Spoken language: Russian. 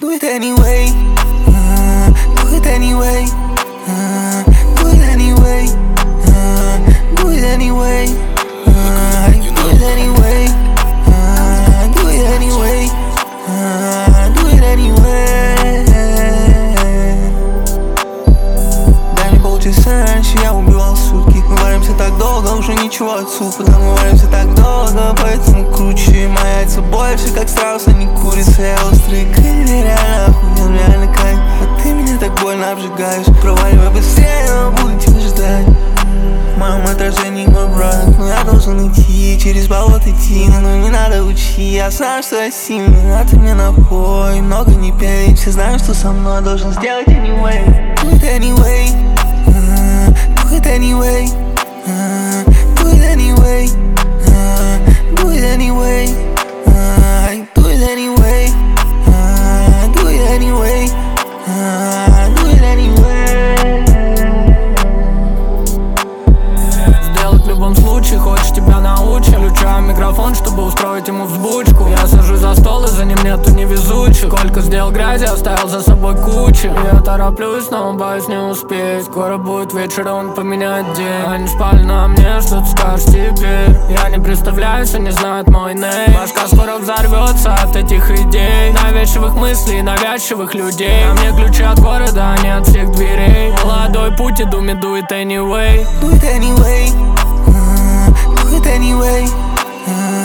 Do it anyway, do it anyway, do it anyway, do it anyway, do it anyway, do it anyway, do it anyway. Дай мне полчаса раньше, я убивал сутки. Мы варимся так долго, уже ничего от супа. Да мы варимся так долго, поэтому круче. Мои яйца больше, как страус, а не курица. Я острый крылья, реально охуен, реально кайф. А ты меня так больно обжигаешь. Проваливай быстрее, но буду тебя ждать. В моем отражении мой брат, но я должен идти. Через болото идти, но не надо учить. Я знаю, что я сильный, а ты мне напой. Много не пей, все знают, что со мной должен сделать anyway. Do it anyway, do it anyway, do it anyway, do it anyway, do it anyway, do it anyway, do it anyway. Сделать в любом случае, хочешь тебя научим. Включаю микрофон, чтобы устроить ему взбучку. Я сажусь за стол, и за ним нету невезучих. Сколько сделал грязи, оставил за собой кучу. Я тороплюсь, но боюсь не успеть. Скоро будет вечер, он поменяет день. Они спали на мне, что ты скажешь теперь? Я не представляюсь, они знают мой нейм. Башка скоро взорвется от этих идей, навязчивых мыслей, навязчивых людей. А мне ключи от города, а не от всех дверей. Молодой путь, иду, me do it anyway. Do it anyway, do it anyway,